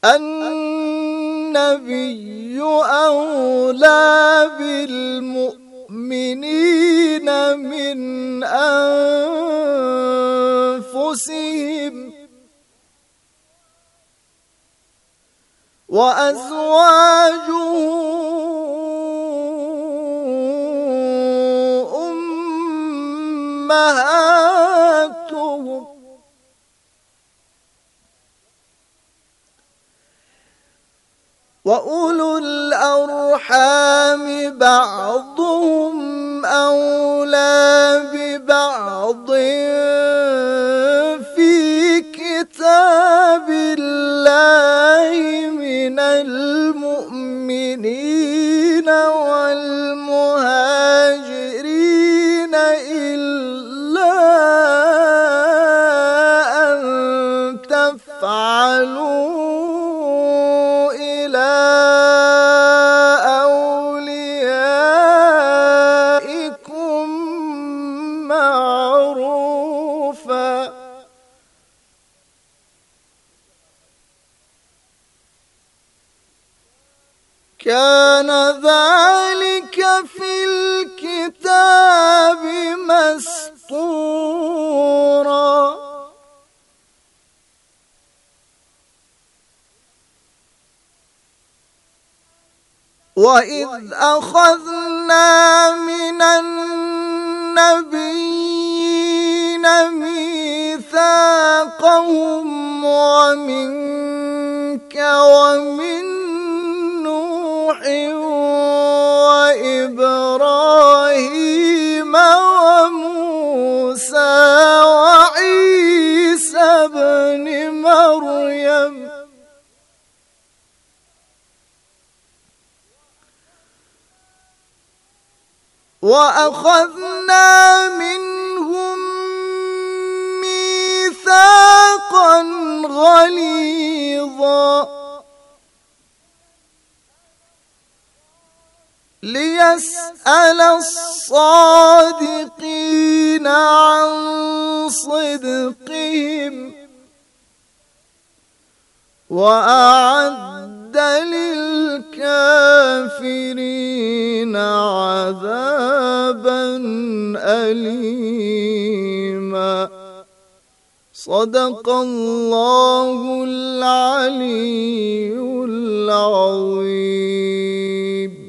النبي أولى بالمؤمنين من أنفسهم وأزواجه أمهاتهم وأولو الأرحام بعضهم أولى ببعض في كتاب الله من المؤمنين والمهاجرين إلا أن تفعلوا إلى أوليائكم معروفا كان ذلك في الكتاب مسطورا وإذ أخذنا من النبيين ميثاقهم ومنك ومن نوح وإبراهيم وموسى وعيسى ابن مريم وأخذنا منهم ميثاقا غليظا ليسأل الصادقين عن صدقهم وأعد للكافرين عذابا أليما صدق الله العلي العظيم.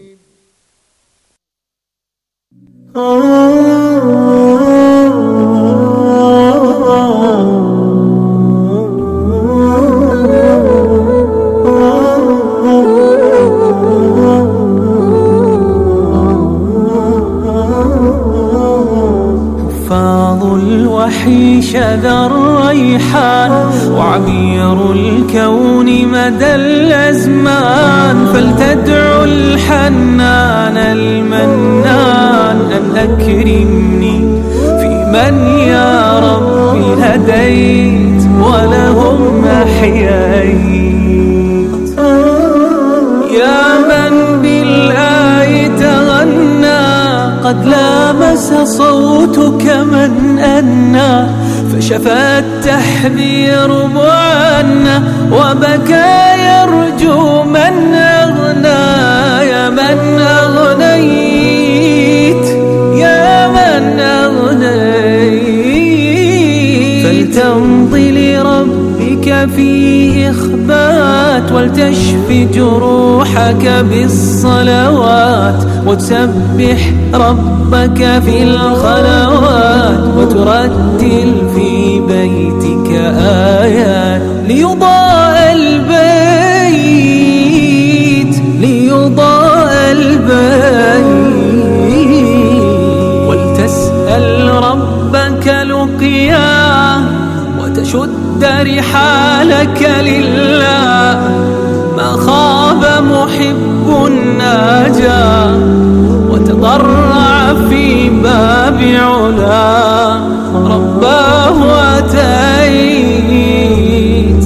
الوحي شذا الريحان وعبير الكون مدى الأزمان فلتدعو الحنان المنان أن أكرمني في من يا ربي هديت ولهم أحييت يا من بالآي تغنى قد لامس صوتك من أنى فشفى التحذير معنا وبكى يرجو من أغنى يا من أغنيت يا من أغنيت فلتمضي لربك في إخبات ولتشفي جروحك بالصلوات وتسبح ربك في الخلوات وترتل في بيتك آيات ليضاء البيت ولتسأل ربك لقياه وتشد رحالك لله ما خاب محب ناجا وتضرع في باب علا رباه أتيت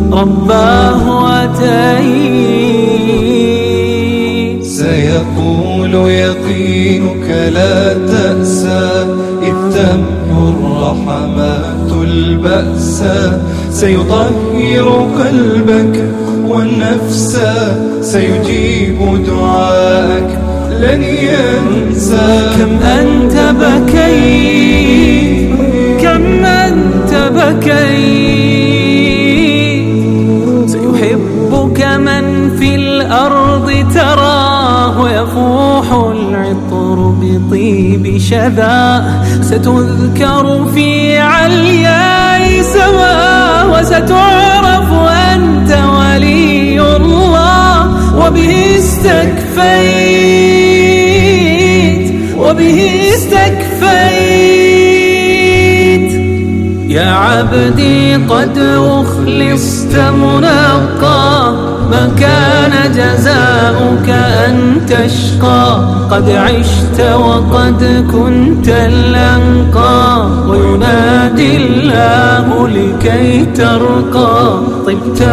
سيقول يقينك لا تأسى إذ تمحو الرحمات البأسا سيطهر قلبك والنفس سيجيب دعاءك لن ينسى. كم أنت بكيت، كم أنت بكيت، سيحبك من في الأرض تراه ويفوح العطر بطيب شذاه. ستذكر في علياء سماه وستعرف أنت ولي الله. وبه استكفيت، وبه استكفيت. يا عبدي قد أخلصت منقى، ما كان جزاؤك أن تشقى. قد عشت وقد كنت الأنقى، وينادي الله لكي ترقى. طبت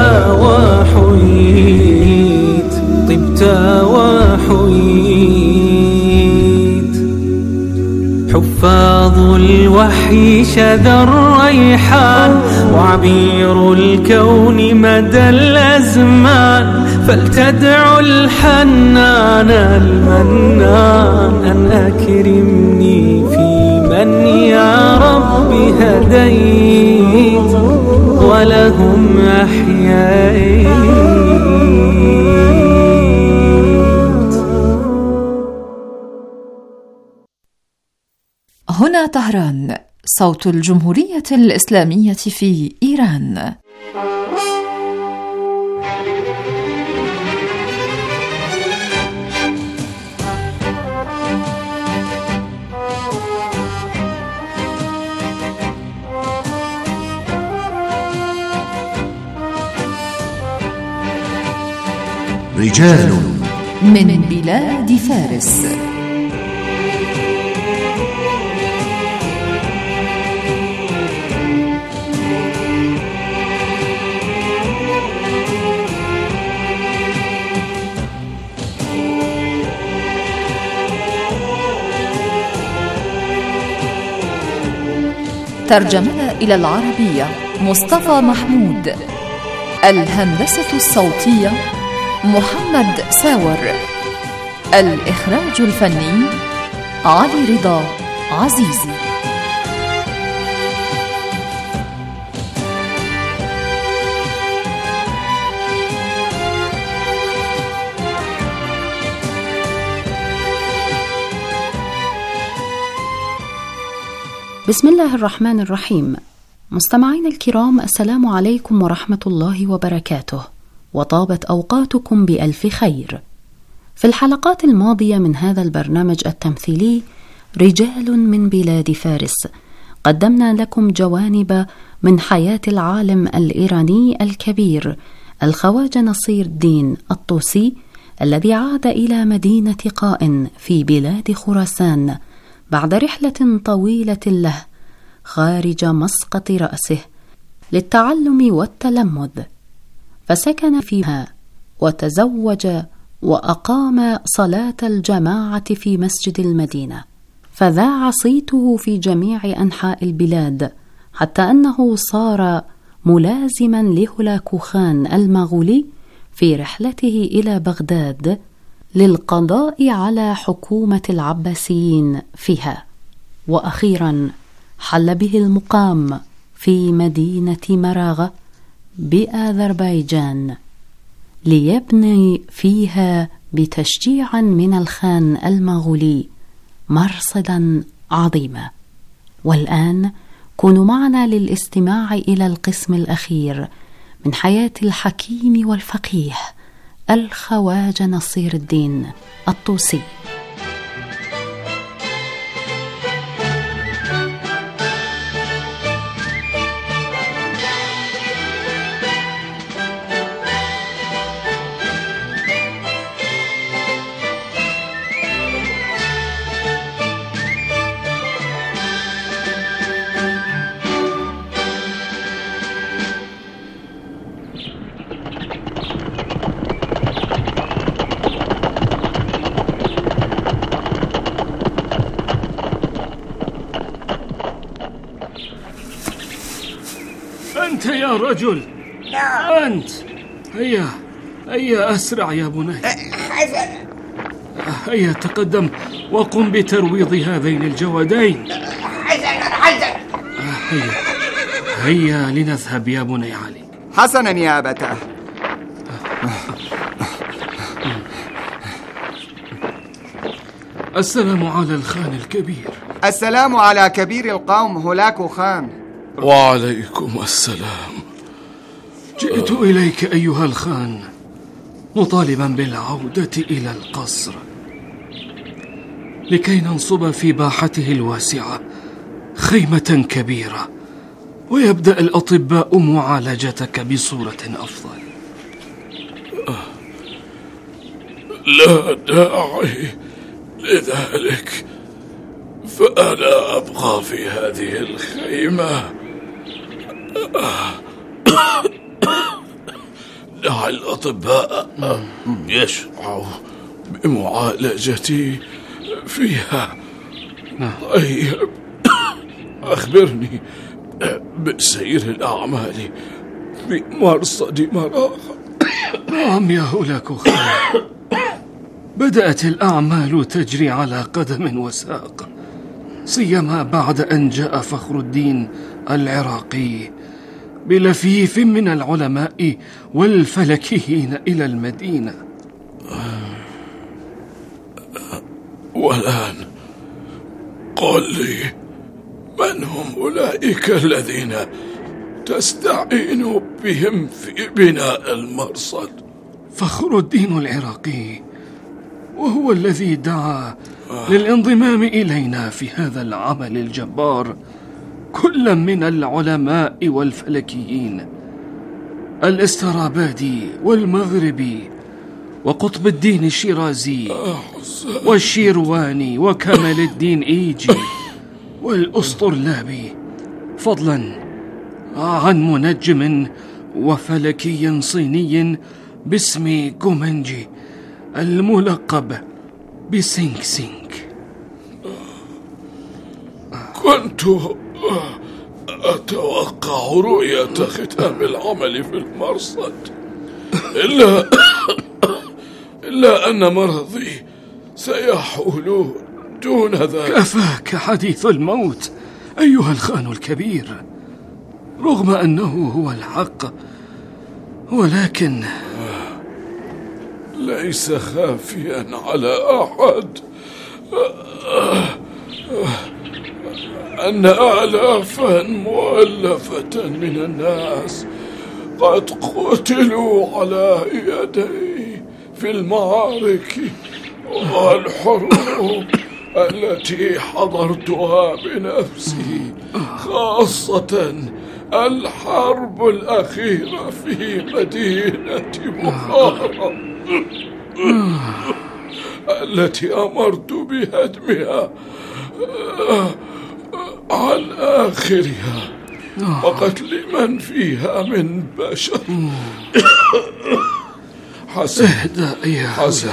وحييت، طبت وحييت. حفاظ الوحي شذا الريحان، وعبير الكون مدى الأزمان. فلتدعو الحنان المنان أن أكرمني في من يا رب هديت، ولهم أحييت. هنا طهران، صوت الجمهورية الإسلامية في إيران. رجال من بلاد فارس. ترجمة إلى العربية مصطفى محمود. الهندسة الصوتية محمد ساور. الإخراج الفني علي رضا عزيزي. بسم الله الرحمن الرحيم. مستمعين الكرام، السلام عليكم ورحمة الله وبركاته، وطابت أوقاتكم بألف خير. في الحلقات الماضية من هذا البرنامج التمثيلي رجال من بلاد فارس، قدمنا لكم جوانب من حياة العالم الإيراني الكبير الخواجة نصير الدين الطوسي، الذي عاد إلى مدينة قائن في بلاد خراسان بعد رحلة طويلة له خارج مسقط رأسه للتعلم والتلمذ، فسكن فيها وتزوج وأقام صلاة الجماعة في مسجد المدينة، فذاع صيته في جميع أنحاء البلاد، حتى أنه صار ملازما لهولاكو خان المغولي في رحلته إلى بغداد للقضاء على حكومة العباسيين فيها. وأخيرا حل به المقام في مدينة مراغة بأذربيجان ليبني فيها بتشجيع من الخان المغولي مرصدا عظيما. والآن كونوا معنا للاستماع إلى القسم الأخير من حياة الحكيم والفقيه الخواجة نصير الدين الطوسي. أنت يا رجل، أنت، هيا هيا أسرع يا بني. هيا تقدم وقم بترويض هذين الجوادين. هيا لنذهب يا بني علي. حسنا يا أبتاه. السلام على الخان الكبير. السلام على كبير القوم هولاكو خان. وعليكم السلام. جئت إليك أيها الخان مطالبا بالعودة إلى القصر لكي ننصب في باحته الواسعة خيمة كبيرة ويبدأ الأطباء معالجتك بصورة أفضل. لا داعي لذلك، فأنا أبقى في هذه الخيمة. دع الأطباء يشرعوا بمعالجتي فيها. طيب، أخبرني بسير الأعمال في مرصد مراغ. نعم يا هولاكو خان، بدأت الأعمال تجري على قدم وساق، سيما بعد أن جاء فخر الدين العراقي بلفيف من العلماء والفلكيين إلى المدينة. والآن قل لي، من هم أولئك الذين تستعين بهم في بناء المرصد؟ فخر الدين العراقي، وهو الذي دعا للانضمام إلينا في هذا العمل الجبار كل من العلماء والفلكيين، الاسترابادي والمغربي وقطب الدين الشيرازي والشيرواني وكمال الدين إيجي والأسطرلابي، فضلا عن منجم وفلكي صيني باسم كومنجي الملقب بسينك سينك. كنت أتوقع رؤية ختام العمل في المرصد، إلا أن مرضي سيحول دون ذلك. كفاك حديث الموت أيها الخان الكبير، رغم أنه هو الحق، ولكن ليس خافيا على أحد أن آلافا مؤلفة من الناس قد قتلوا على يدي في المعارك والحروب التي حضرتها بنفسي، خاصة الحرب الأخيرة في مدينة بخارى التي أمرت بهدمها عن آخرها وقتل من فيها من بشر. حسن، حسن،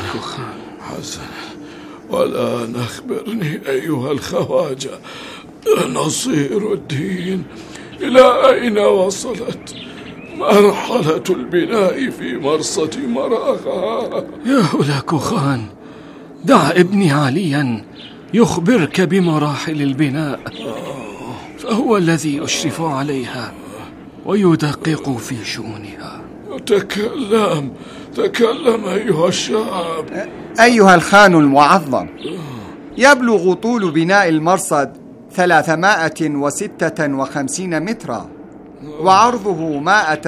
والآن أخبرني أيها الخواجة نصير الدين، إلى أين وصلت مرحلة البناء في مرصد مراغا؟ يا هولاكو خان، دع ابني عليا يخبرك بمراحل البناء، فهو الذي يشرف عليها ويدقق في شؤونها. تكلم أيها الشاب. أيها الخان المعظم، يبلغ طول بناء المرصد 356 مترا، وعرضه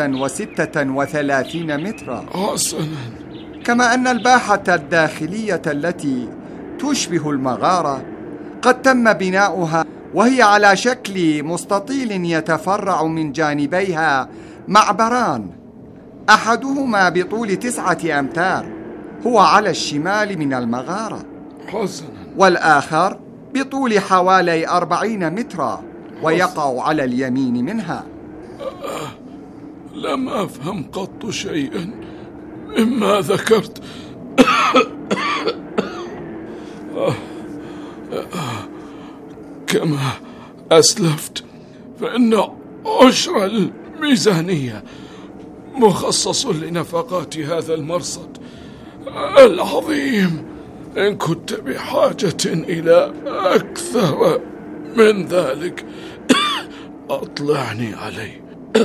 136 مترا. حسنا. كما أن الباحة الداخلية التي تشبه المغارة قد تم بناؤها، وهي على شكل مستطيل يتفرع من جانبيها معبران، أحدهما بطول 9 أمتار هو على الشمال من المغارة، حسنا، والآخر بطول حوالي 40 مترا ويقع على اليمين منها. لم أفهم قط شيئا مما ذكرت. كما أسلفت فإن عشر الميزانية مخصص لنفقات هذا المرصد العظيم. إن كنت بحاجة إلى أكثر من ذلك أطلعني عليه.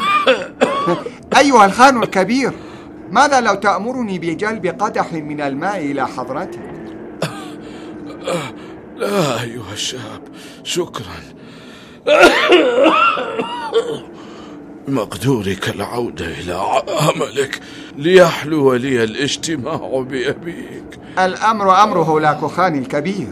أيها الخان الكبير، ماذا لو تأمرني بجلب قدح من الماء إلى حضرتك؟ لا أيها الشاب، شكرا. مقدورك العودة إلى عملك ليحلو لي الاجتماع بأبيك. الأمر أمره لاكوخان الكبير.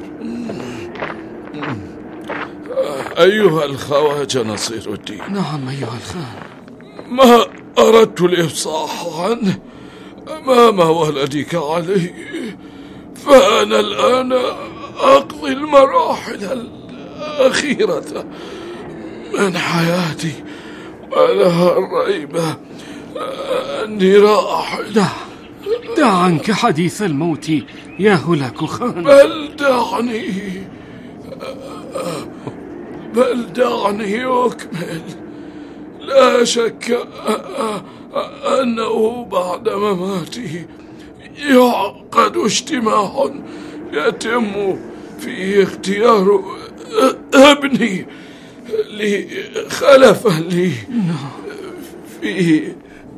أيها الخواجة نصير الدين. نعم أيها الخان. ما أردت الإفصاح عنه أمام ولدك علي، فأنا الآن أقضي المراحل الأخيرة من حياتي، ولا ريب أني راحل. دع عنك حديث الموت يا هولاكو-خان. بل دعني أكمل. لا شك أنه بعد مماتي يعقد اجتماع يتم فيه اختيار ابني خلفا لي في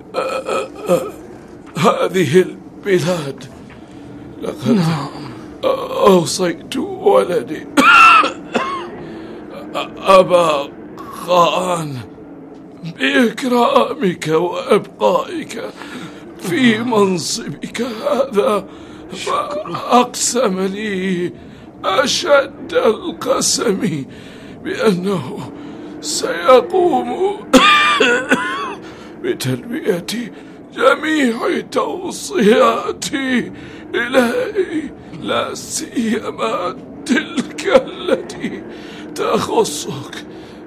هذه البلاد. لقد أوصيت ولدي أبا خان بإكرامك وإبقائك في منصبك هذا، فأقسم لي أشد القسم بأنه سيقوم بتلبية جميع توصياتي إلي، لا سيما تلك التي تخصك.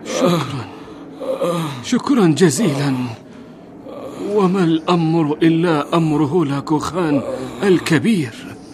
شكرا جزيلا. وما الأمر إلا أمر هولاكو-خان الكبير.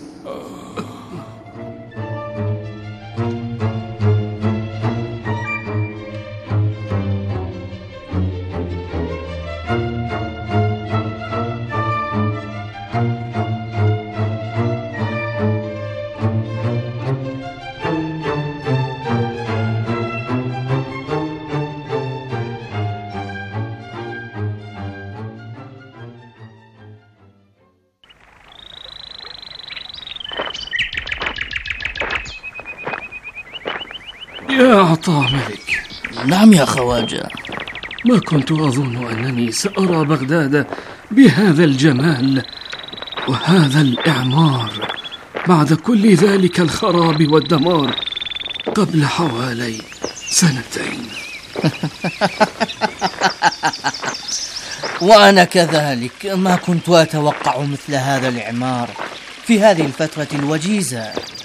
يا عطاء ملك. نعم يا خواجة. ما كنت أظن أنني سأرى بغداد بهذا الجمال وهذا الإعمار بعد كل ذلك الخراب والدمار قبل حوالي 2 سنين. وأنا كذلك ما كنت أتوقع مثل هذا الإعمار في هذه الفترة الوجيزة.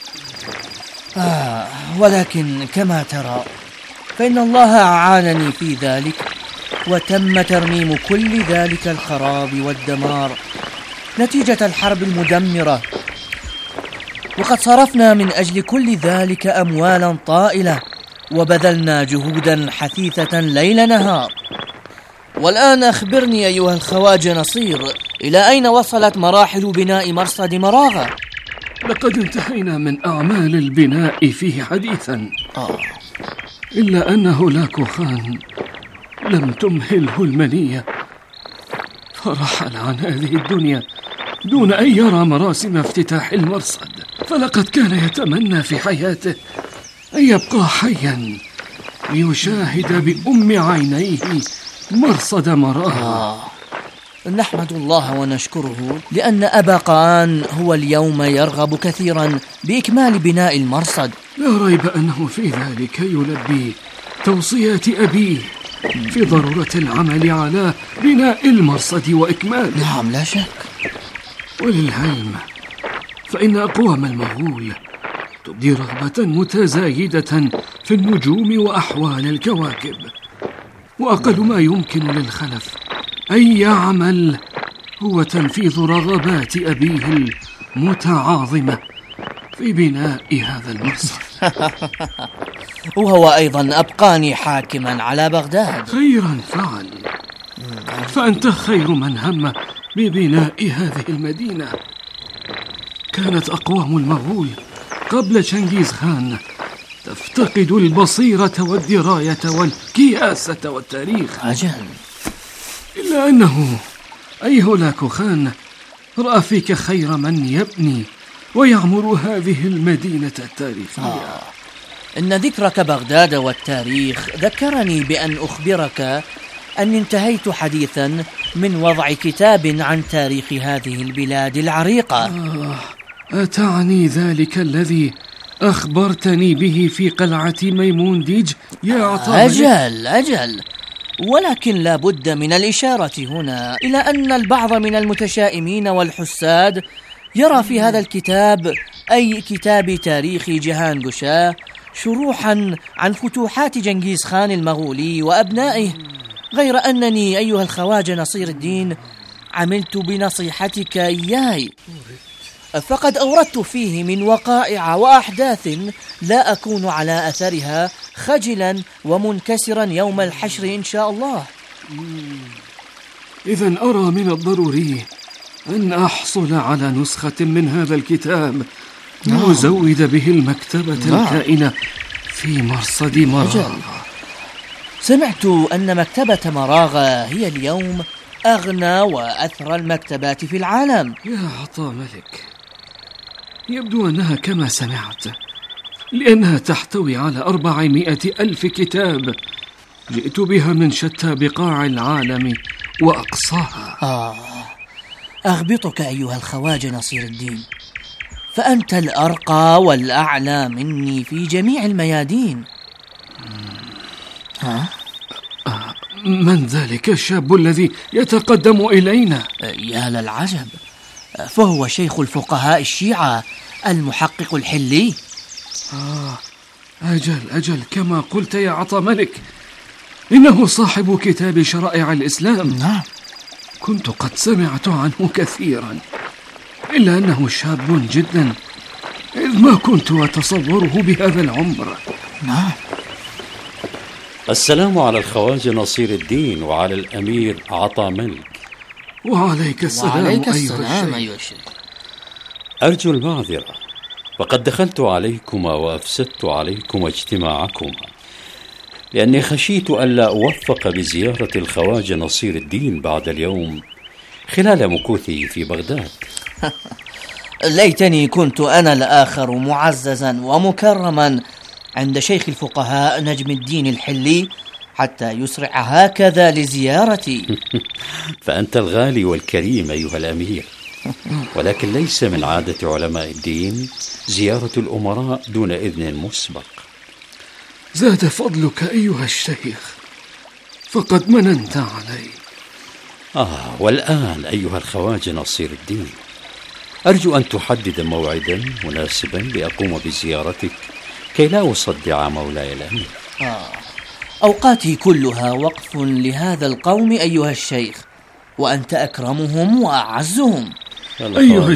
ولكن كما ترى فإن الله أعانني في ذلك، وتم ترميم كل ذلك الخراب والدمار نتيجة الحرب المدمرة، وقد صرفنا من أجل كل ذلك أموالا طائلة، وبذلنا جهودا حثيثة ليل نهار. والآن أخبرني أيها الخواجة نصير، إلى أين وصلت مراحل بناء مرصد مراغة؟ لقد انتهينا من أعمال البناء فيه حديثا، إلا أن هولاكو-خان لم تمهله المنية، فرحل عن هذه الدنيا دون أن يرى مراسم افتتاح المرصد. فلقد كان يتمنى في حياته أن يبقى حيا ليشاهد بأم عينيه مرصد مراغة. نحمد الله ونشكره لأن أبا قان هو اليوم يرغب كثيرا بإكمال بناء المرصد. لا ريب أنه في ذلك يلبي توصيات أبيه في ضرورة العمل على بناء المرصد وإكماله. نعم لا شك. وللعلم فإن أقوام المغول تبدي رغبة متزايدة في النجوم وأحوال الكواكب، وأقل ما يمكن للخلف أن يعمل هو تنفيذ رغبات أبيه المتعاظمة في بناء هذا المرصد. وهو أيضا أبقاني حاكما على بغداد. خيرا فعل، فأنت خير من هم ببناء هذه المدينة. كانت أقوام المغول قبل شنغيز خان تفتقد البصيرة والدراية والكياسة والتاريخ. أجل. إلا أنه أي هولاكو خان رأى فيك خير من يبني ويعمر هذه المدينة التاريخية. إن ذكرك بغداد والتاريخ ذكرني بأن أخبرك أني انتهيت حديثا من وضع كتاب عن تاريخ هذه البلاد العريقة. أتعني ذلك الذي أخبرتني به في قلعة ميمون ديج يا عطاء؟ أجل، ولكن لا بد من الإشارة هنا إلى أن البعض من المتشائمين والحساد يرى في هذا الكتاب، أي كتاب تاريخ جهانغ شاه، شروحا عن فتوحات جنغيز خان المغولي وأبنائه، غير أنني أيها الخواجة نصير الدين عملت بنصيحتك إياي، فقد أوردت فيه من وقائع وأحداث لا أكون على أثرها خجلا ومنكسرا يوم الحشر إن شاء الله. إذن أرى من الضروري أن أحصل على نسخة من هذا الكتاب وأزود به المكتبة الكائنة في مرصد مراغة. سمعت أن مكتبة مراغة هي اليوم أغنى وأثرى المكتبات في العالم. يا عطاء ملك، يبدو أنها كما سمعت، لأنها تحتوي على 400,000 كتاب جئت بها من شتى بقاع العالم وأقصاها. أغبطك أيها الخواجة نصير الدين، فأنت الأرقى والأعلى مني في جميع الميادين. من ذلك الشاب الذي يتقدم إلينا؟ يا للعجب، فهو شيخ الفقهاء الشيعة المحقق الحلي. أجل كما قلت يا عطا ملك، إنه صاحب كتاب شرائع الإسلام. نعم، كنت قد سمعت عنه كثيرا، إلا أنه شاب جدا، إذ ما كنت أتصوره بهذا العمر. نعم. السلام على الخواجة نصير الدين وعلى الأمير عطا ملك. وعليك السلام أيها الشيخ. أرجو المعذرة، وقد دخلت عليكما وأفسدت عليكما اجتماعكما، لأني خشيت ألا أوفق بزيارة الخواجة نصير الدين بعد اليوم خلال مكوثي في بغداد. ليتني كنت أنا الآخر معززا ومكرما عند شيخ الفقهاء نجم الدين الحلي حتى يسرع هكذا لزيارتي. فأنت الغالي والكريم أيها الأمير، ولكن ليس من عادة علماء الدين زيارة الأمراء دون إذن مسبق. زاد فضلك أيها الشيخ، فقد مننت علي. والآن أيها الخواجة نصير الدين، أرجو أن تحدد موعدا مناسبا لأقوم بزيارتك كي لا أصدع مولاي الأمير. أوقاتي كلها وقف لهذا القوم أيها الشيخ، وأنت أكرمهم وأعزهم. أيها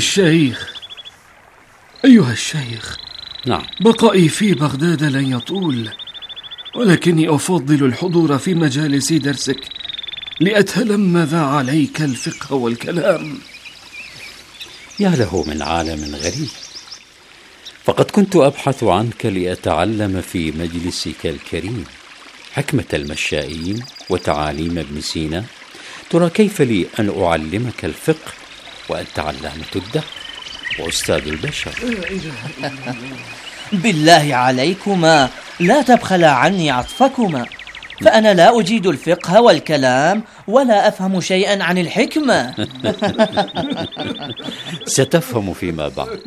الشيخ، نعم، بقائي في بغداد لن يطول، ولكني أفضل الحضور في مجالس درسك لأتلمذ عليك الفقه والكلام. يا له من عالم غريب، فقد كنت أبحث عنك لأتعلم في مجلسك الكريم حكمة المشائين وتعاليم ابن سينا. ترى كيف لي أن أعلمك الفقه وأنت علامة الدهر وأستاذ البشر؟ بالله عليكما لا تبخلا عني عطفكما، فأنا لا أجيد الفقه والكلام ولا أفهم شيئا عن الحكمة. ستفهم فيما بعد.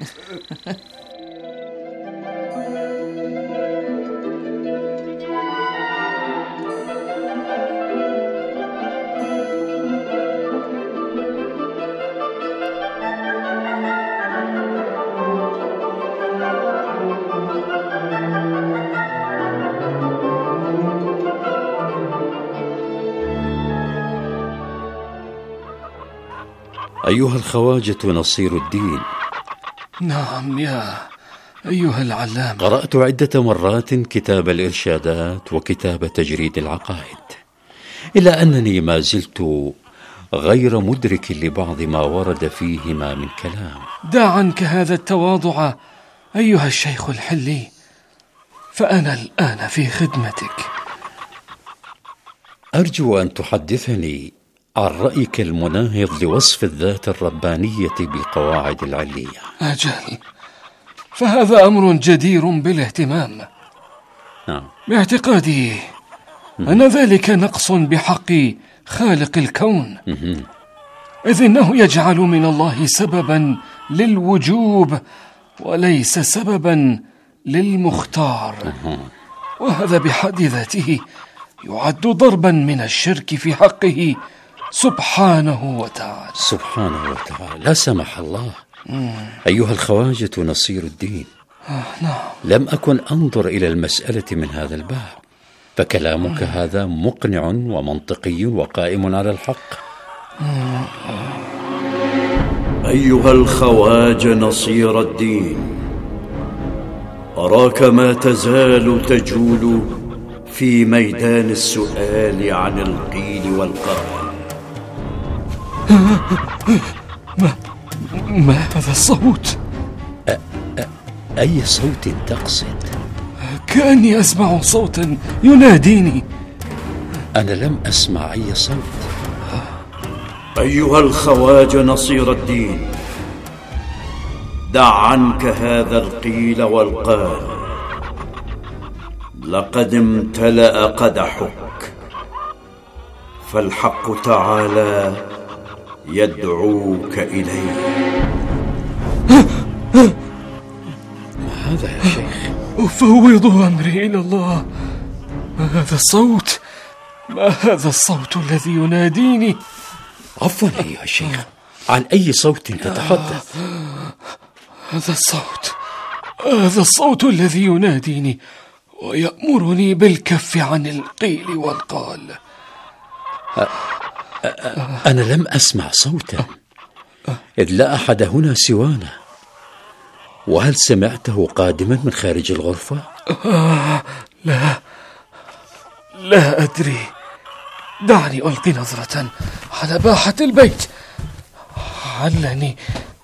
أيها الخواجة نصير الدين. نعم يا أيها العلام. قرأت عدة مرات كتاب الإرشادات وكتاب تجريد العقائد، إلا أنني ما زلت غير مدرك لبعض ما ورد فيهما من كلام. دع عنك هذا التواضع أيها الشيخ الحلي، فأنا الآن في خدمتك. أرجو أن تحدثني عن رأيك المناهض لوصف الذات الربانية بقواعد العلية. أجل، فهذا أمر جدير بالاهتمام. نعم. باعتقادي أن ذلك نقص بحق خالق الكون، إذ إنه يجعل من الله سببا للوجوب وليس سببا للمختار، وهذا بحد ذاته يعد ضربا من الشرك في حقه سبحانه وتعالى. سبحانه وتعالى، لا سمح الله. أيها الخواجة نصير الدين، نعم. لم أكن أنظر إلى المسألة من هذا الباب، فكلامك هذا مقنع ومنطقي وقائم على الحق. أيها الخواجة نصير الدين، أراك ما تزال تجول في ميدان السؤال عن القيل والقال. ما هذا الصوت؟ أي صوت تقصد؟ كأني أسمع صوتا يناديني. أنا لم أسمع أي صوت. أيها الخواجة نصير الدين، دع عنك هذا القيل والقال، لقد امتلأ قدحك، فالحق تعالى يدعوك إليه. ما هذا يا شيخ؟ أفوض أمري إلى الله. ما هذا الصوت؟ ما هذا الصوت الذي يناديني؟ عفوا أيها الشيخ، عن أي صوت تتحدث؟ هذا الصوت الذي يناديني ويأمرني بالكف عن القيل والقال. أنا لم أسمع صوتا، إذ لا أحد هنا سوانا. وهل سمعته قادما من خارج الغرفة؟ لا أدري. دعني ألقي نظرة على باحة البيت. علني.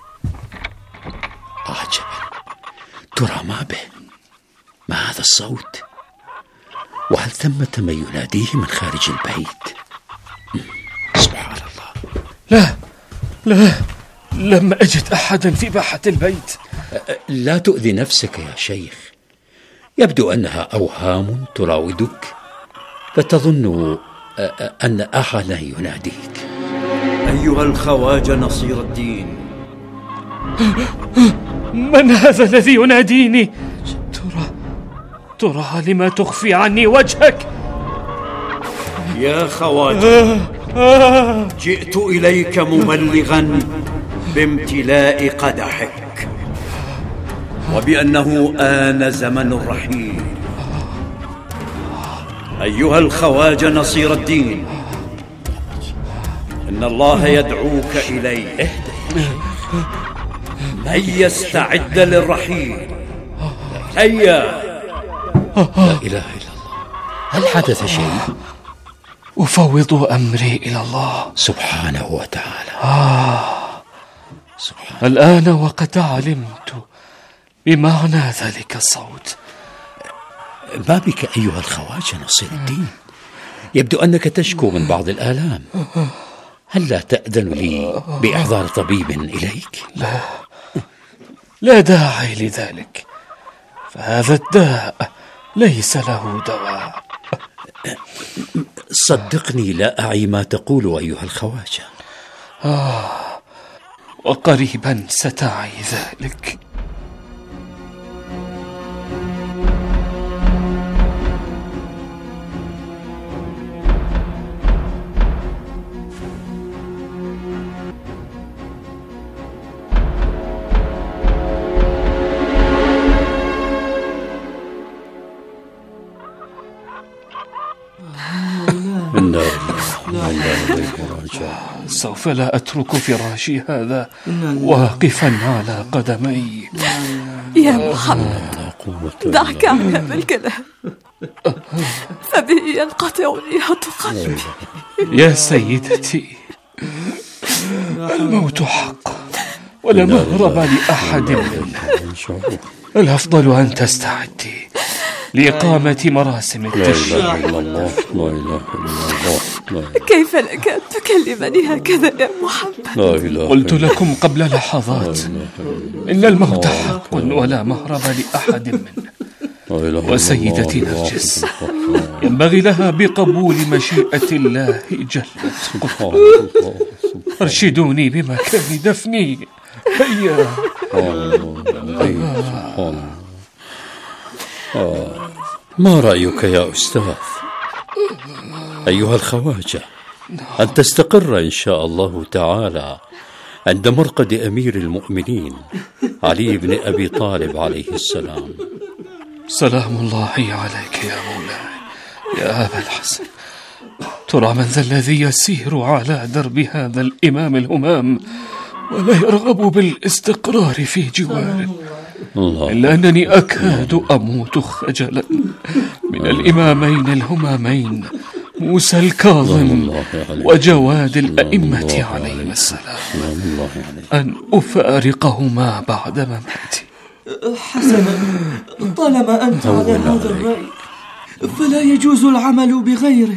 عجبا، ترى ما به؟ ما هذا الصوت؟ وهل ثمة من يناديه من خارج البيت؟ سبحان الله. لا، لم أجد أحدا في باحة البيت. لا تؤذي نفسك يا شيخ، يبدو أنها أوهام تراودك، فتظن أن أحدا يناديك. أيها الخواجة نصير الدين، من هذا الذي يناديني؟ ترى لما تخفي عني وجهك؟ يا خواجة، جئت إليك مبلغا بامتلاء قدحك، وبأنه آن زمن الرحيل. أيها الخواجة نصير الدين، إن الله يدعوك إليه. هيا استعد للرحيل، هيا. لا إله إلا الله. هل حدث شيء؟ أفوض أمري إلى الله سبحانه وتعالى. الآن وقد علمت بمعنى ذلك الصوت. ما بك أيها الخواجة نصير الدين؟ يبدو أنك تشكو من بعض الآلام. هل لا تأذن لي بإحضار طبيب إليك؟ لا داعي لذلك، فهذا الداء ليس له دواء. صدقني لا أعي ما تقول أيها الخواجة. وقريبا ستعي ذلك. سوف لا أترك فراشي هذا واقفا على قدمي. يا محمد، دعك عن هذا الكلام، فبه ينقطع نيات قلبي. يا سيدتي، الموت حق ولا مهرب لأحد منه. الأفضل أن تستعدي لإقامة مراسم التشييع. كيف لك أن تكلمني هكذا يا محمد؟ قلت لكم قبل لحظات إن الموت حق ولا مهرب لأحد منه. وسيدتي نرجس ينبغي لها بقبول مشيئة الله جلت قدرته. أرشدوني بمكان دفني. هيا. ما رأيك يا أستاذ أيها الخواجة أن تستقر إن شاء الله تعالى عند مرقد أمير المؤمنين علي بن أبي طالب عليه السلام؟ سلام الله عليك يا مولاي يا أبا الحسن. ترى من ذا الذي يسير على درب هذا الإمام الهمام ولا يرغب بالاستقرار في جواره، إلا أنني أكاد أموت خجلا من الإمامين الهمامين موسى الكاظم وجواد الأئمة عليهم السلام أن أفارقهما بعد مماتي. حسنا، طالما أنت على هذا الرأي فلا يجوز العمل بغيره.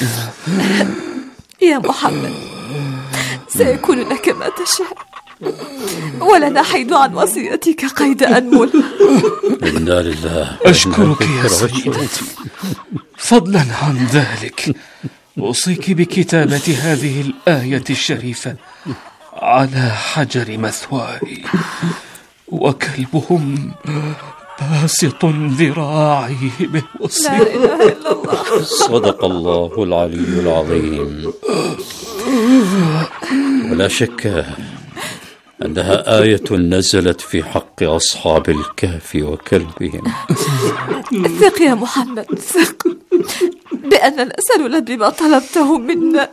يا محمد، سيكون لك ما تشاء، ولا نحيد عن وصيتك قيد أنمل. إنا لله. أشكرك يا سيدتي. فضلا عن ذلك أوصيك بكتابة هذه الآية الشريفة على حجر مثواي: وكلبهم باسط ذراعيه بالوصي. لا إله إلا الله. صدق الله العلي العظيم. ولا شك أنها آية نزلت في حق أصحاب الكهف وكلبهم. ثق يا محمد، ثق بأننا سنلبي ما طلبته منا،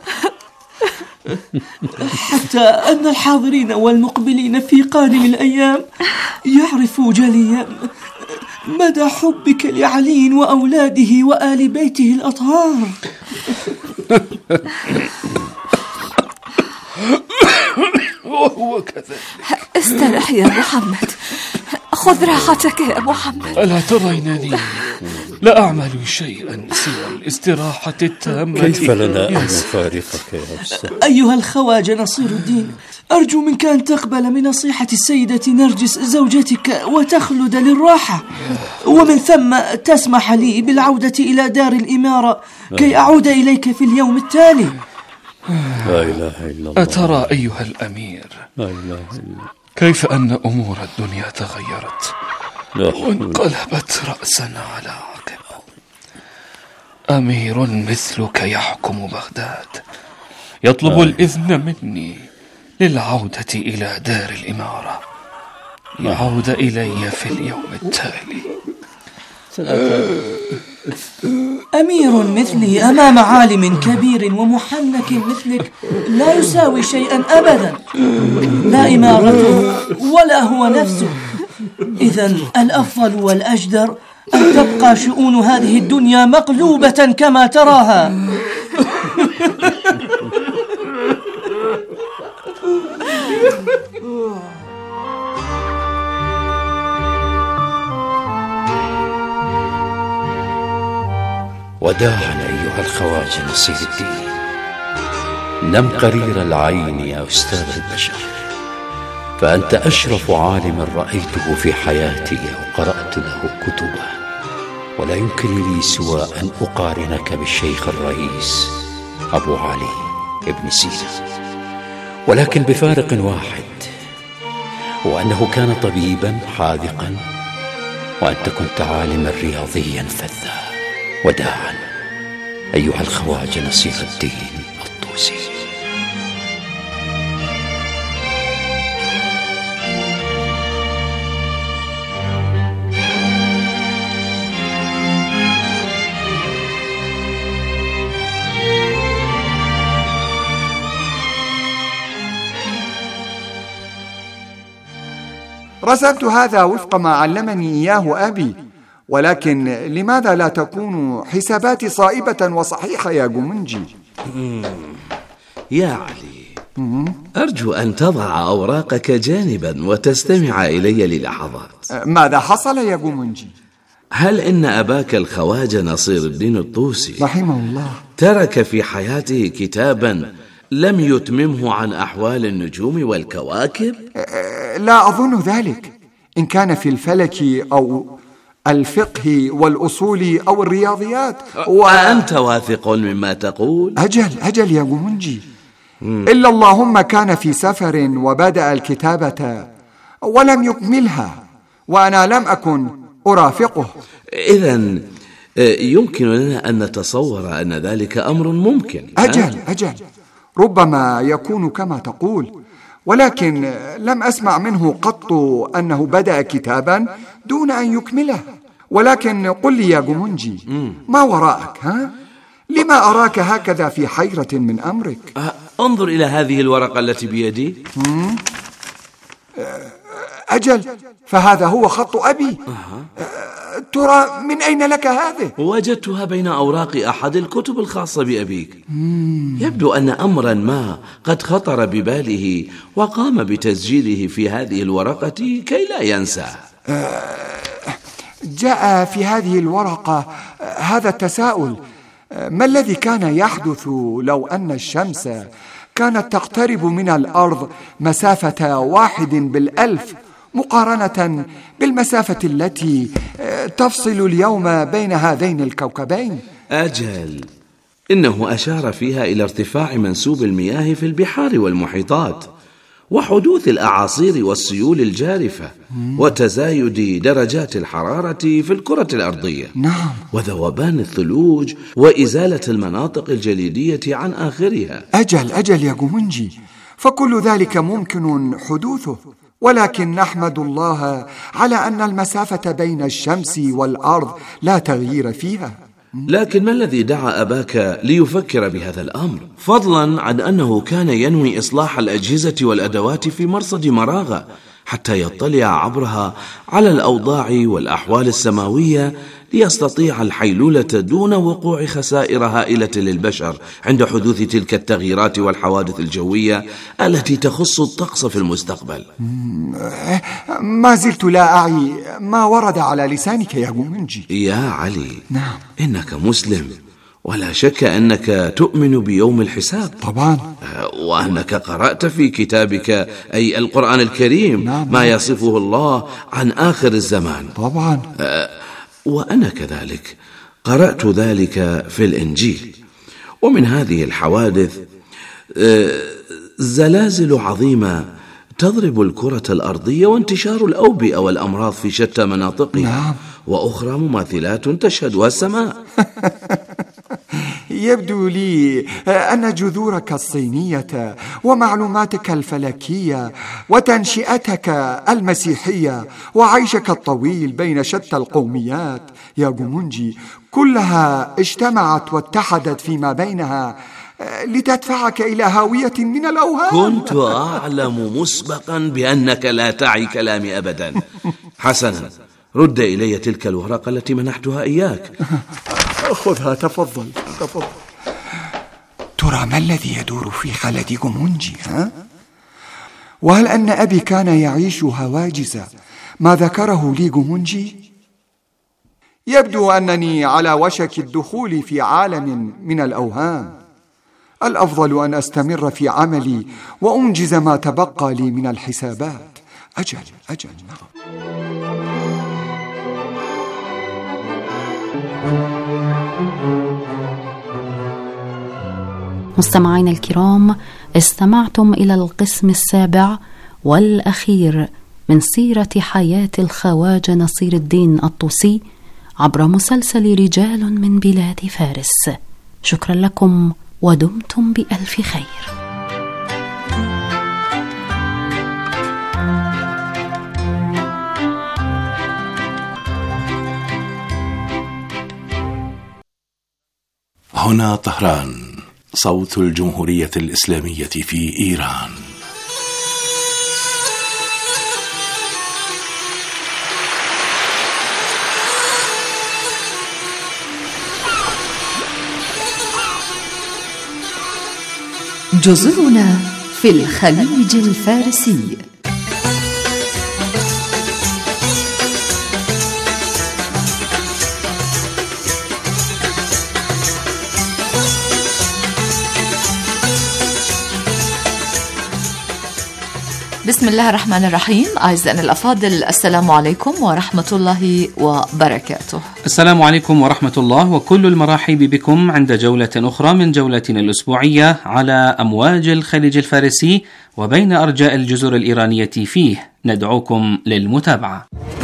حتى أن الحاضرين والمقبلين في قادم الأيام يعرفوا جليا مدى حبك لعلي وأولاده وآل بيته الأطهار. وهو كذلك. استرح يا محمد، خذ راحتك يا محمد. ألا ترينني لا أعمل شيئا سوى الاستراحة التامة؟ كيف لنا أن نفارقك يا أستاذ؟ أيها الخواجة نصير الدين، أرجو منك أن تقبل من نصيحة السيدة نرجس زوجتك وتخلد للراحة، ومن ثم تسمح لي بالعودة إلى دار الإمارة كي أعود إليك في اليوم التالي. لا إله إلا الله. أترى أيها الأمير لا إله إلا كيف أن أمور الدنيا تغيرت وانقلبت رأسا على عقب؟ أمير مثلك يحكم بغداد يطلب الإذن مني للعودة إلى دار الإمارة يعود إلي في اليوم التالي. أمير مثلي أمام عالم كبير ومحنك مثلك لا يساوي شيئا أبدا، لا إمارته ولا هو نفسه. إذن الأفضل والأجدر أن تبقى شؤون هذه الدنيا مقلوبة كما تراها. وداعا أيها الخواجة نصير الدين. نم قرير العين يا أستاذ البشر، فأنت أشرف عالم رأيته في حياتي وقرأت له كتبه، ولا يمكن لي سوى أن أقارنك بالشيخ الرئيس أبو علي ابن سينا، ولكن بفارق واحد، وأنه كان طبيبا حاذقا وأنت كنت عالما رياضيا فذا. وداعا أيها الخواجة نصير الدين الطوسي. رسمت هذا وفق ما علمني إياه أبي، ولكن لماذا لا تكون حساباتي صائبة وصحيحة يا جمنجي؟ يا علي، أرجو أن تضع أوراقك جانبا وتستمع إلي للحظات. ماذا حصل يا جومونجي؟ هل إن أباك الخواجة نصير الدين الطوسي رحمه الله ترك في حياته كتابا لم يتممه عن أحوال النجوم والكواكب؟ لا أظن ذلك، إن كان في الفلك أو الفقه والأصول أو الرياضيات أنت واثق مما تقول؟ أجل يا جومونجي، إلا اللهم كان في سفر وبدأ الكتابة ولم يكملها وأنا لم أكن أرافقه. إذن يمكن لنا أن نتصور أن ذلك أمر ممكن. أجل ربما يكون كما تقول، ولكن لم أسمع منه قط أنه بدأ كتابا دون أن يكمله. ولكن قل لي يا جومونجي، ما وراءك؟ لما أراك هكذا في حيرة من أمرك؟ انظر إلى هذه الورقة التي بيدي. أجل، فهذا هو خط أبي. ترى من أين لك هذه؟ وجدتها بين أوراق أحد الكتب الخاصة بأبيك. يبدو أن أمرا ما قد خطر بباله وقام بتسجيله في هذه الورقة كي لا ينسى. جاء في هذه الورقة هذا التساؤل: ما الذي كان يحدث لو أن الشمس كانت تقترب من الأرض مسافة 1/1000 مقارنة بالمسافة التي تفصل اليوم بين هذين الكوكبين؟ أجل، إنه أشار فيها إلى ارتفاع منسوب المياه في البحار والمحيطات، وحدوث الأعاصير والسيول الجارفة، وتزايد درجات الحرارة في الكرة الأرضية. نعم. وذوبان الثلوج وإزالة المناطق الجليدية عن آخرها. أجل يا جومونجي، فكل ذلك ممكن حدوثه، ولكن نحمد الله على أن المسافة بين الشمس والأرض لا تغيير فيها. لكن ما الذي دعا أباك ليفكر بهذا الأمر، فضلا عن أنه كان ينوي إصلاح الأجهزة والأدوات في مرصد مراغة حتى يطلع عبرها على الأوضاع والأحوال السماوية ليستطيع الحيلولة دون وقوع خسائر هائلة للبشر عند حدوث تلك التغييرات والحوادث الجوية التي تخص الطقس في المستقبل؟ ما زلت لا أعي ما ورد على لسانك يا جومونجي. يا علي، نعم، إنك مسلم، ولا شك أنك تؤمن بيوم الحساب. طبعا. وأنك قرأت في كتابك أي القرآن الكريم ما يصفه الله عن آخر الزمان. طبعا. وأنا كذلك قرأت ذلك في الإنجيل. ومن هذه الحوادث زلازل عظيمة تضرب الكرة الأرضية، وانتشار الأوبئة والأمراض في شتى مناطقها. نعم. وأخرى مماثلات تشهدها السماء. يبدو لي أن جذورك الصينية ومعلوماتك الفلكية وتنشئتك المسيحية وعيشك الطويل بين شتى القوميات يا جومونجي كلها اجتمعت واتحدت فيما بينها لتدفعك إلى هاوية من الأوهام. كنت أعلم مسبقا بأنك لا تعي كلامي أبدا. حسنا، رد إلي تلك الورقة التي منحتها إياك. خذها، تفضل. ترى ما الذي يدور في خلد جومونجي؟ وهل أن أبي كان يعيش هواجس ما ذكره لي جومونجي؟ يبدو أنني على وشك الدخول في عالم من الأوهام. الأفضل أن أستمر في عملي وأنجز ما تبقى لي من الحسابات. أجل. مستمعينا الكرام، استمعتم إلى القسم السابع والأخير من سيرة حياة الخواجة نصير الدين الطوسي عبر مسلسل رجال من بلاد فارس. شكرا لكم ودمتم بألف خير. هنا طهران، صوت الجمهورية الإسلامية في إيران. جزرنا في الخليج الفارسي. بسم الله الرحمن الرحيم. أعزائنا الأفاضل، السلام عليكم ورحمة الله وبركاته. السلام عليكم ورحمة الله وكل المرحب بكم عند جولة أخرى من جولتنا الأسبوعية على أمواج الخليج الفارسي وبين أرجاء الجزر الإيرانية فيه. ندعوكم للمتابعة.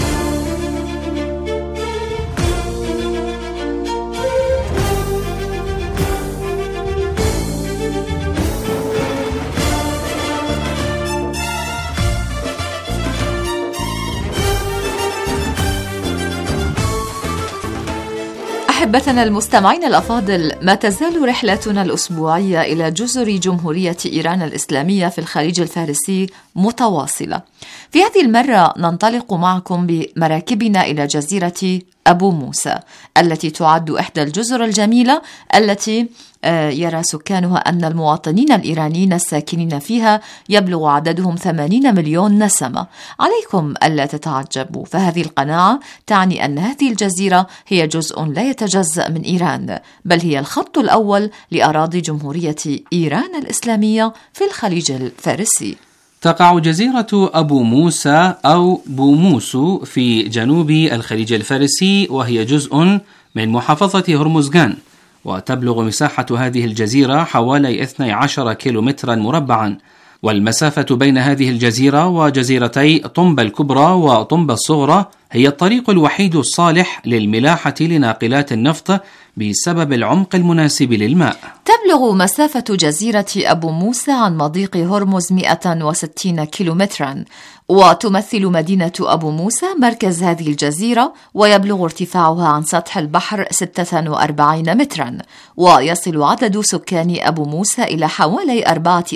أحبتنا المستمعين الأفاضل، ما تزال رحلتنا الأسبوعية إلى جزر جمهورية إيران الإسلامية في الخليج الفارسي متواصلة. في هذه المرة ننطلق معكم بمراكبنا إلى جزيرة أبو موسى التي تعد إحدى الجزر الجميلة التي يرى سكانها أن المواطنين الإيرانيين الساكنين فيها يبلغ عددهم 80 مليون نسمة. عليكم ألا تتعجبوا، فهذه القناعة تعني أن هذه الجزيرة هي جزء لا يتجزأ من إيران، بل هي الخط الأول لأراضي جمهورية إيران الإسلامية في الخليج الفارسي. تقع جزيرة أبو موسى أو بوموسو في جنوب الخليج الفارسي، وهي جزء من محافظة هرمزغان، وتبلغ مساحة هذه الجزيرة حوالي 12 كيلومترا مربعا. والمسافة بين هذه الجزيرة وجزيرتي طنبة الكبرى وطنبة الصغرى هي الطريق الوحيد الصالح للملاحة لناقلات النفط بسبب العمق المناسب للماء. تبلغ مسافة جزيرة أبو موسى عن مضيق هرمز 160 كيلومترا، وتمثل مدينة أبو موسى مركز هذه الجزيرة، ويبلغ ارتفاعها عن سطح البحر 46 مترا، ويصل عدد سكان أبو موسى إلى حوالي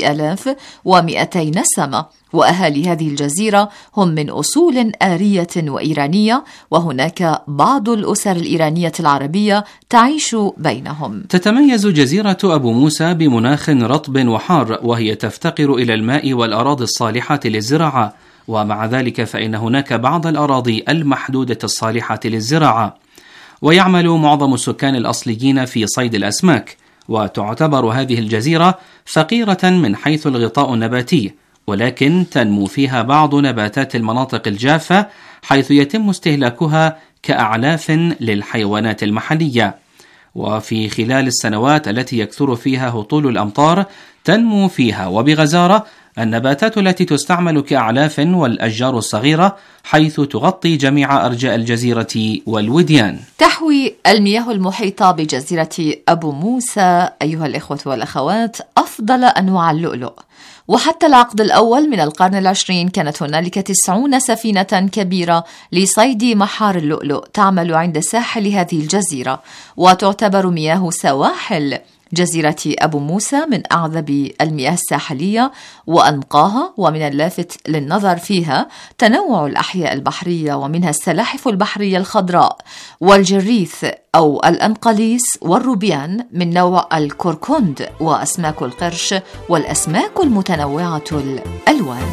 4200 نسمة. وأهالي هذه الجزيرة هم من أصول آرية وإيرانية، وهناك بعض الأسر الإيرانية العربية تعيش بينهم. تتميز جزيرة أبو موسى بمناخ رطب وحار، وهي تفتقر إلى الماء والأراضي الصالحة للزراعة، ومع ذلك فإن هناك بعض الأراضي المحدودة الصالحة للزراعة. ويعمل معظم السكان الأصليين في صيد الأسماك، وتعتبر هذه الجزيرة فقيرة من حيث الغطاء النباتي، ولكن تنمو فيها بعض نباتات المناطق الجافة حيث يتم استهلاكها كأعلاف للحيوانات المحلية. وفي خلال السنوات التي يكثر فيها هطول الأمطار تنمو فيها وبغزارة النباتات التي تستعمل كأعلاف والأشجار الصغيرة، حيث تغطي جميع أرجاء الجزيرة والوديان. تحوي المياه المحيطة بجزيرة أبو موسى أيها الإخوة والأخوات أفضل أنواع اللؤلؤ، وحتى العقد الأول من القرن العشرين كانت هنالك 90 سفينة كبيرة لصيد محار اللؤلؤ تعمل عند ساحل هذه الجزيرة. وتعتبر مياه سواحل جزيرة أبو موسى من أعذب المياه الساحلية وأنقاها، ومن اللافت للنظر فيها تنوع الأحياء البحرية، ومنها السلاحف البحرية الخضراء والجريث أو الأنقليس والروبيان من نوع الكوركوند، وأسماك القرش والأسماك المتنوعة الألوان.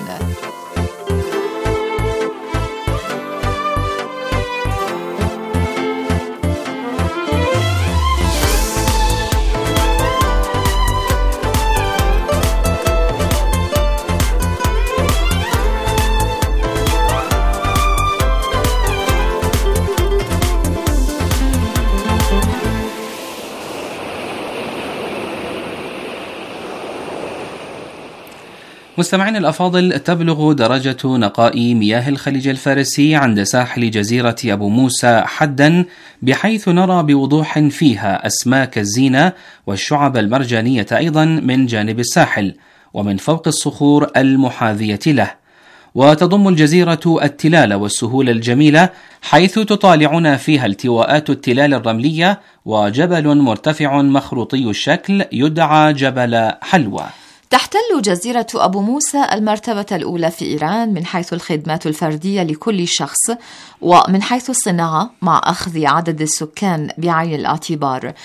مستمعين الأفاضل، تبلغ درجة نقاء مياه الخليج الفارسي عند ساحل جزيرة أبو موسى حدا، بحيث نرى بوضوح فيها أسماك الزينة والشعب المرجانية أيضا من جانب الساحل ومن فوق الصخور المحاذية له. وتضم الجزيرة التلال والسهول الجميلة، حيث تطالعنا فيها التواءات التلال الرملية وجبل مرتفع مخروطي الشكل يدعى جبل حلوى. تحتل جزيرة أبو موسى المرتبة الأولى في إيران من حيث الخدمات الفردية لكل شخص، ومن حيث الصناعة مع أخذ عدد السكان بعين الاعتبار.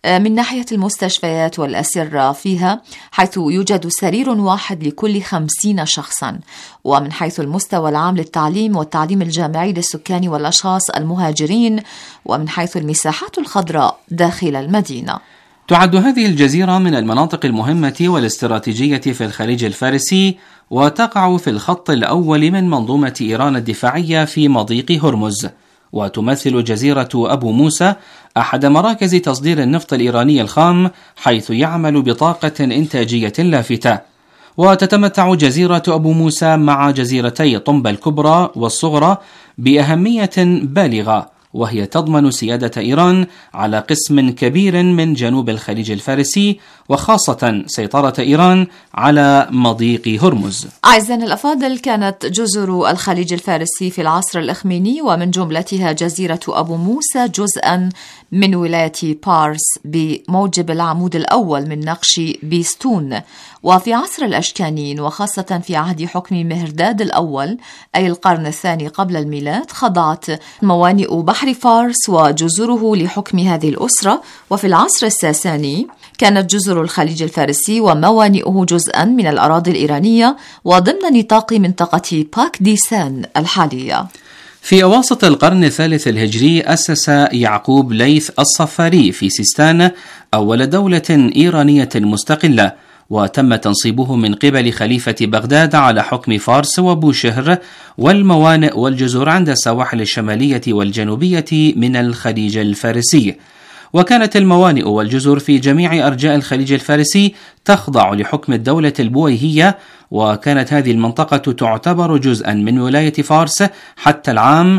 من ناحية المستشفيات والأسرة فيها، حيث يوجد سرير واحد لكل 50 شخصا، ومن حيث المستوى العام للتعليم والتعليم الجامعي للسكان والأشخاص المهاجرين، ومن حيث المساحات الخضراء داخل المدينة. تعد هذه الجزيرة من المناطق المهمة والاستراتيجية في الخليج الفارسي، وتقع في الخط الأول من منظومة إيران الدفاعية في مضيق هرمز، وتمثل جزيرة أبو موسى أحد مراكز تصدير النفط الإيراني الخام، حيث يعمل بطاقة إنتاجية لافتة. وتتمتع جزيرة أبو موسى مع جزيرتي طنبا الكبرى والصغرى بأهمية بالغة، وهي تضمن سيادة إيران على قسم كبير من جنوب الخليج الفارسي، وخاصة سيطرة إيران على مضيق هرمز. أعزائنا الأفاضل، كانت جزر الخليج الفارسي في العصر الإخميني ومن جملتها جزيرة أبو موسى جزءا من ولاية بارس بموجب العمود الأول من نقش بيستون. وفي عصر الأشكانيين وخاصة في عهد حكم مهرداد الأول أي القرن الثاني قبل الميلاد، خضعت موانئ بحر فارس وجزره لحكم هذه الأسرة. وفي العصر الساساني كانت جزر الخليج الفارسي وموانئه جزءا من الأراضي الإيرانية وضمن نطاق منطقة باك ديسان الحالية. في أواسط القرن الثالث الهجري أسس يعقوب ليث الصفاري في سيستان أول دولة إيرانية مستقلة، وتم تنصيبه من قبل خليفة بغداد على حكم فارس وبوشهر والموانئ والجزر عند السواحل الشمالية والجنوبية من الخليج الفارسي. وكانت الموانئ والجزر في جميع أرجاء الخليج الفارسي تخضع لحكم الدولة البويهية، وكانت هذه المنطقة تعتبر جزءا من ولاية فارس حتى العام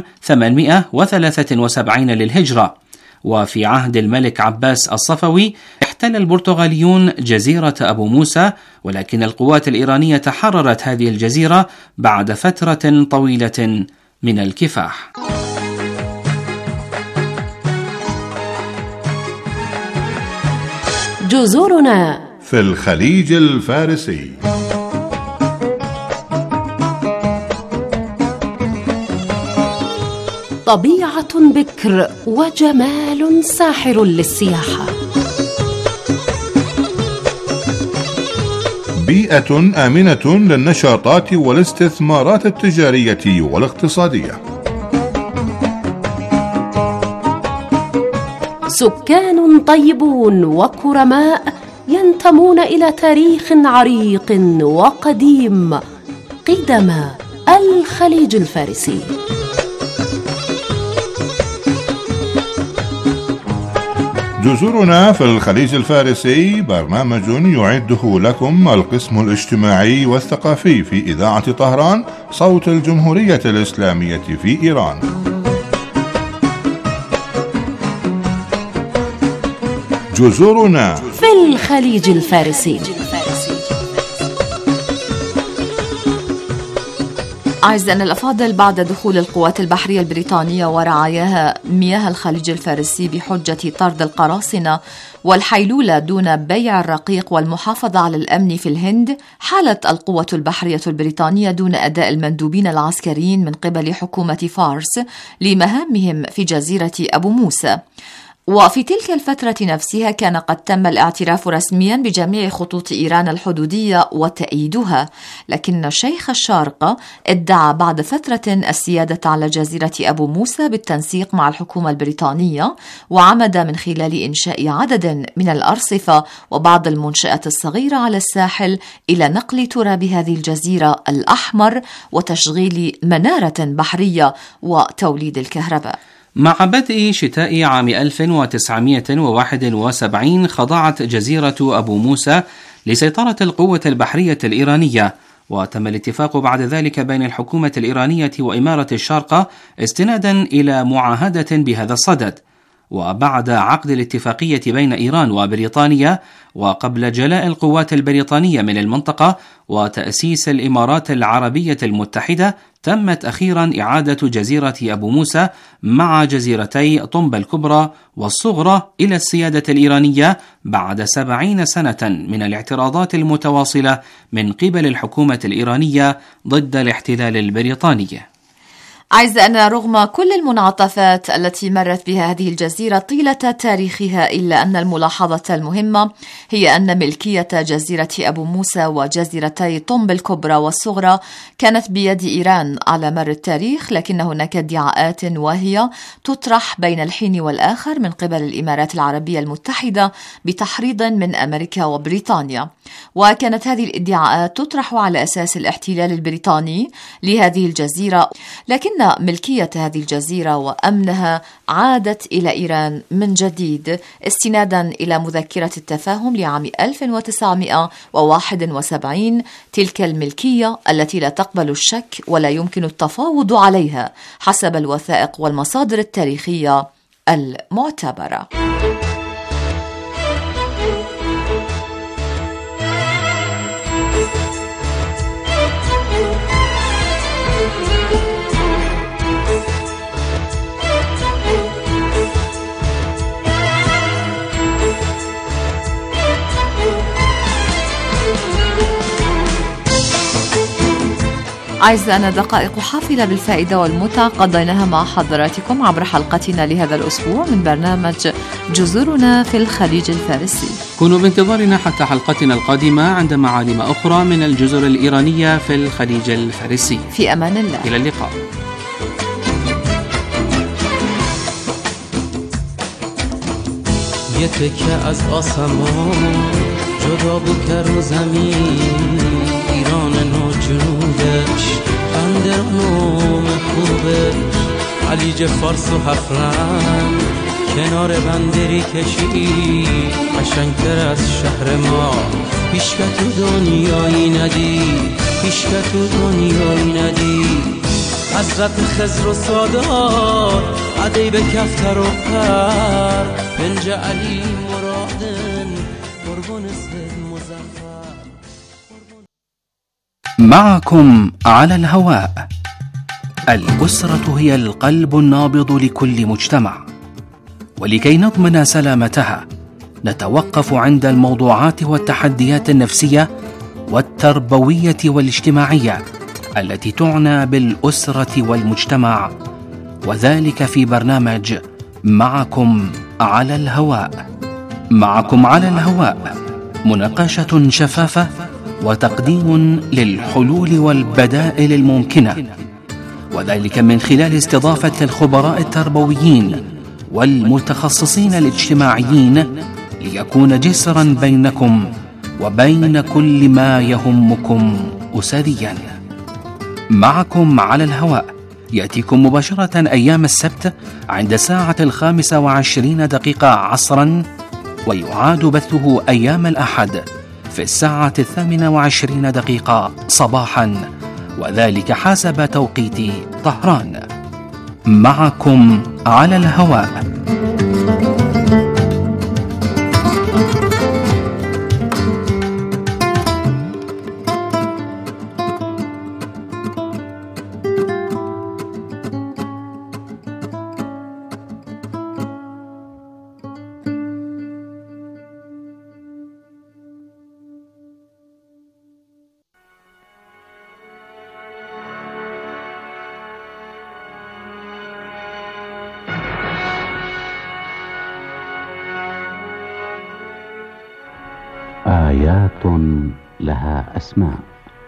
873 للهجرة. وفي عهد الملك عباس الصفوي احتل البرتغاليون جزيرة أبو موسى، ولكن القوات الإيرانية حررت هذه الجزيرة بعد فترة طويلة من الكفاح. جزرنا في الخليج الفارسي. طبيعة بكر وجمال ساحر للسياحة، بيئة آمنة للنشاطات والاستثمارات التجارية والاقتصادية، سكان طيبون وكرماء ينتمون إلى تاريخ عريق وقديم قدم الخليج الفارسي. جزرنا في الخليج الفارسي برنامج يعده لكم القسم الاجتماعي والثقافي في إذاعة طهران صوت الجمهورية الإسلامية في إيران. جزرنا في الخليج الفارسي. أعزائنا الأفاضل، بعد دخول القوات البحرية البريطانية ورعاياها مياه الخليج الفارسي بحجة طرد القراصنة والحيلولة دون بيع الرقيق والمحافظة على الأمن في الهند، حالت القوة البحرية البريطانية دون أداء المندوبين العسكريين من قبل حكومة فارس لمهامهم في جزيرة أبو موسى. وفي تلك الفترة نفسها كان قد تم الاعتراف رسميا بجميع خطوط إيران الحدودية وتأييدها، لكن شيخ الشارقة ادعى بعد فترة السيادة على جزيرة أبو موسى بالتنسيق مع الحكومة البريطانية، وعمد من خلال إنشاء عدد من الأرصفة وبعض المنشآت الصغيرة على الساحل إلى نقل تراب هذه الجزيرة الأحمر وتشغيل منارة بحرية وتوليد الكهرباء. مع بدء شتاء عام 1971 خضعت جزيرة أبو موسى لسيطرة القوة البحرية الإيرانية، وتم الاتفاق بعد ذلك بين الحكومة الإيرانية وإمارة الشارقة استنادا إلى معاهدة بهذا الصدد. وبعد عقد الاتفاقية بين إيران وبريطانيا، وقبل جلاء القوات البريطانية من المنطقة وتأسيس الإمارات العربية المتحدة، تمت أخيرا إعادة جزيرة أبو موسى مع جزيرتي طنبا الكبرى والصغرى إلى السيادة الإيرانية بعد 70 سنة من الاعتراضات المتواصلة من قبل الحكومة الإيرانية ضد الاحتلال البريطاني. أعزائنا، رغم كل المنعطفات التي مرت بها هذه الجزيرة طيلة تاريخها، إلا أن الملاحظة المهمة هي أن ملكية جزيرة أبو موسى وجزيرتي طنب الكبرى والصغرى كانت بيد إيران على مر التاريخ، لكن هناك ادعاءات واهية تطرح بين الحين والآخر من قبل الإمارات العربية المتحدة بتحريض من أمريكا وبريطانيا، وكانت هذه الادعاءات تطرح على أساس الاحتلال البريطاني لهذه الجزيرة، لكن ملكية هذه الجزيرة وأمنها عادت إلى إيران من جديد استنادا إلى مذكرة التفاهم لعام 1971. تلك الملكية التي لا تقبل الشك ولا يمكن التفاوض عليها حسب الوثائق والمصادر التاريخية المعتبرة. أعزائنا، دقائق حافلة بالفائدة والمتعة قضيناها مع حضراتكم عبر حلقتنا لهذا الأسبوع من برنامج جزرنا في الخليج الفارسي. كونوا بانتظارنا حتى حلقتنا القادمة عند معالم أخرى من الجزر الإيرانية في الخليج الفارسي. في أمان الله، إلى اللقاء. یه تکه از آسمان جدا بود که رو زمین ایران و جنوبش بندران و خوبش خلیج فارس و هفرن کنار بندری کشی قشنگتر از شهر ما هیچ که تو دنیایی ندید، هیچ که تو دنیایی ندید. حضرت خضر و سادات عدی به کفتر و پر بنج علی مرادن قربان سید مزفر. معكم على الهواء. الأسرة هي القلب النابض لكل مجتمع، ولكي نضمن سلامتها نتوقف عند الموضوعات والتحديات النفسية والتربوية والاجتماعية التي تعنى بالأسرة والمجتمع، وذلك في برنامج معكم على الهواء. معكم على الهواء، مناقشة شفافة وتقديم للحلول والبدائل الممكنة، وذلك من خلال استضافة الخبراء التربويين والمتخصصين الاجتماعيين ليكون جسرا بينكم وبين كل ما يهمكم أسريا. معكم على الهواء يأتيكم مباشرة أيام السبت عند ساعة 25 عصرا، ويعاد بثه أيام الأحد في الساعة 28 صباحا، وذلك حسب توقيت طهران. معكم على الهواء. آيات لها أسماء.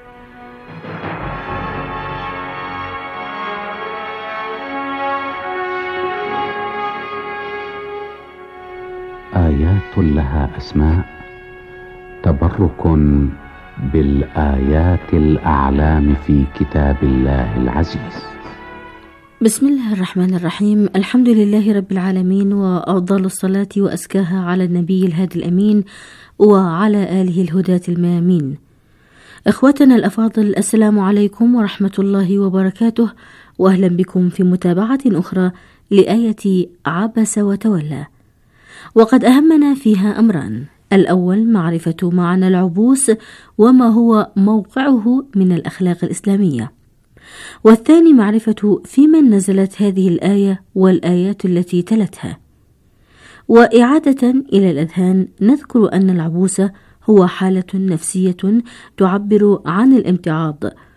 آيات لها أسماء تبرك بالآيات الأعلام في كتاب الله العزيز. بسم الله الرحمن الرحيم. الحمد لله رب العالمين، وأفضل الصلاة وأزكاها على النبي الهادي الأمين وعلى آله الهداة الميامين. إخوتنا الأفاضل، السلام عليكم ورحمة الله وبركاته، وأهلا بكم في متابعة أخرى لآية عبس وتولى. وقد أهمنا فيها أمران: الأول معرفة معنى العبوس وما هو موقعه من الأخلاق الإسلامية، والثاني معرفة في من نزلت هذه الآية والآيات التي تلتها. وإعادة إلى الأذهان، نذكر أن العبوس هو حالة نفسية تعبر عن الامتعاض،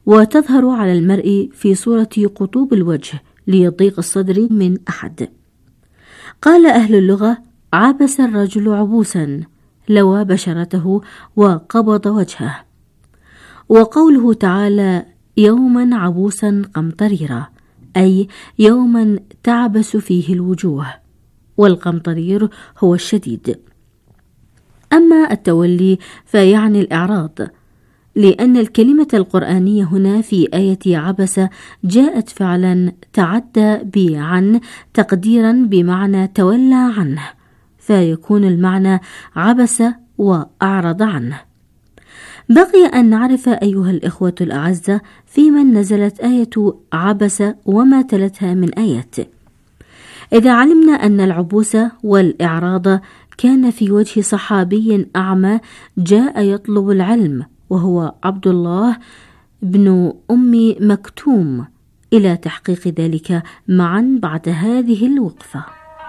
وتظهر على المرء في صورة قطوب الوجه ليضيق الصدر من أحد. قال أهل اللغة: عبس الرجل عبوسا، لوى بشرته وقبض وجهه. وقوله تعالى: يوما عبوسا قمطريرا، أي يوما تعبس فيه الوجوه، والقمطرير هو الشديد. أما التولي فيعني الإعراض، لأن الكلمة القرآنية هنا في آية عبس جاءت فعلا تعدى بعن تقديرا بمعنى تولى عنه، فيكون المعنى عبس وأعرض عنه. بقي أن نعرف أيها الإخوة الأعزة في من نزلت آية عبس وما تلتها من آيات. إذا علمنا أن العبوس والإعراض كان في وجه صحابي أعمى جاء يطلب العلم، وهو عبد الله بن أم مكتوم، إلى تحقيق ذلك معا بعد هذه الوقفة.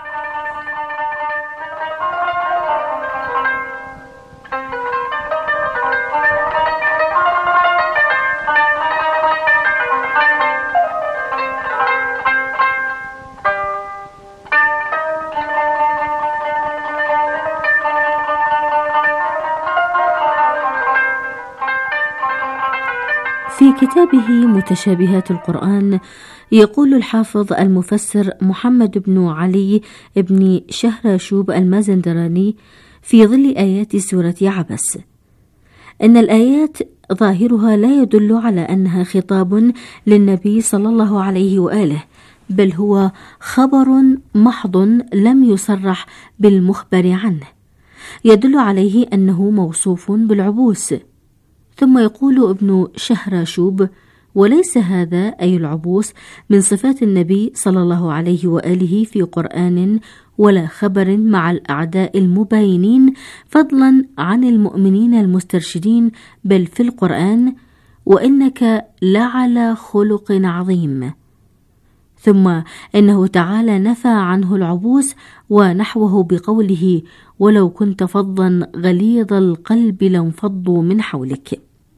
في كتابه متشابهات القرآن يقول الحافظ المفسر محمد بن علي بن شهراشوب المازندراني في ظل آيات سورة عبس: إن الآيات ظاهرها لا يدل على أنها خطاب للنبي صلى الله عليه وآله، بل هو خبر محض لم يصرح بالمخبر عنه، يدل عليه أنه موصوف بالعبوس. ثم يقول ابن شهراشوب: وليس هذا أي العبوس من صفات النبي صلى الله عليه وآله في قرآن ولا خبر مع الأعداء المباينين، فضلا عن المؤمنين المسترشدين، بل في القرآن: وإنك لعلى خلق عظيم. ثم إنه تعالى نفى عنه العبوس ونحوه بقوله: ولو كنت فظا غليظ القلب لانفضوا من حولك.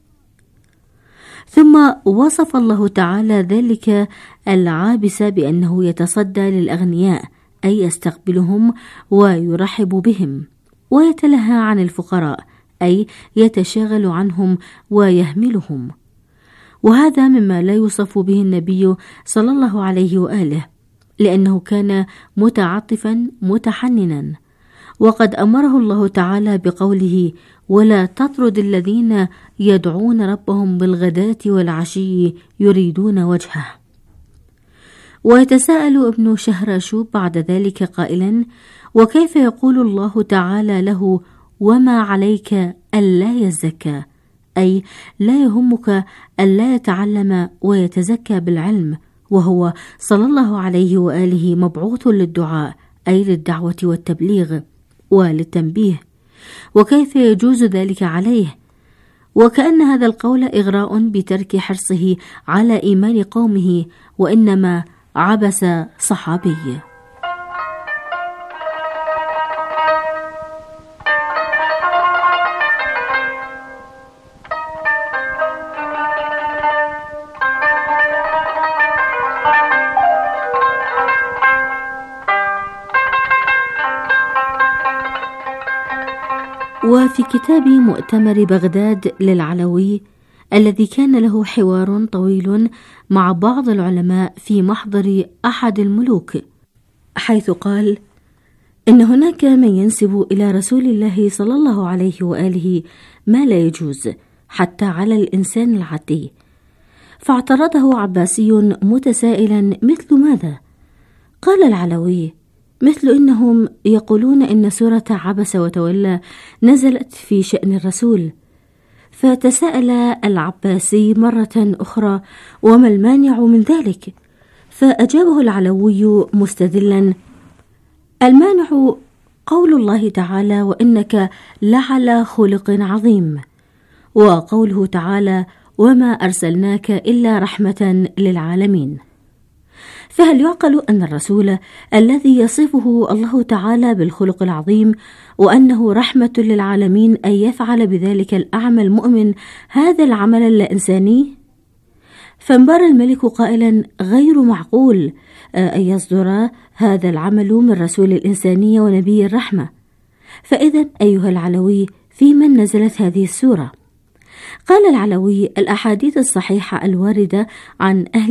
ثم وصف الله تعالى ذلك العابس بأنه يتصدى للأغنياء، أي يستقبلهم ويرحب بهم، ويتلهى عن الفقراء، أي يتشاغل عنهم ويهملهم. وهذا مما لا يوصف به النبي صلى الله عليه وآله، لأنه كان متعطفا متحننا. وقد أمره الله تعالى بقوله: ولا تطرد الذين يدعون ربهم بالغداة والعشي يريدون وجهه. ويتساءل ابن شهراشوب بعد ذلك قائلا: وكيف يقول الله تعالى له: وما عليك ألا يزكى، أي لا يهمك ألا يتعلم ويتزكى بالعلم، وهو صلى الله عليه وآله مبعوث للدعاء، أي للدعوة والتبليغ وللتنبيه. وكيف يجوز ذلك عليه؟ وكأن هذا القول إغراء بترك حرصه على إيمان قومه، وإنما عبس صحابي. وفي كتاب مؤتمر بغداد للعلوي الذي كان له حوار طويل مع بعض العلماء في محضر أحد الملوك، حيث قال: إن هناك من ينسب إلى رسول الله صلى الله عليه وآله ما لا يجوز حتى على الإنسان العادي. فاعترضه عباسي متسائلا: مثل ماذا؟ قال العلوي: مثل إنهم يقولون إن سورة عبس وتولى نزلت في شأن الرسول. فتساءل العباسي مرة أخرى: وما المانع من ذلك؟ فأجابه العلوي مستدلا: المانع قول الله تعالى: وإنك لعلى خلق عظيم، وقوله تعالى: وما أرسلناك إلا رحمة للعالمين. فهل يعقل أن الرسول الذي يصفه الله تعالى بالخلق العظيم وأنه رحمة للعالمين أن يفعل بذلك الأعمى المؤمن هذا العمل اللا إنساني؟ فانبار الملك قائلا: غير معقول أن يصدر هذا العمل من رسول الإنسانية ونبي الرحمة. فإذا أيها العلوي، في من نزلت هذه السورة؟ قال العلوي: الأحاديث الصحيحة الواردة عن أهل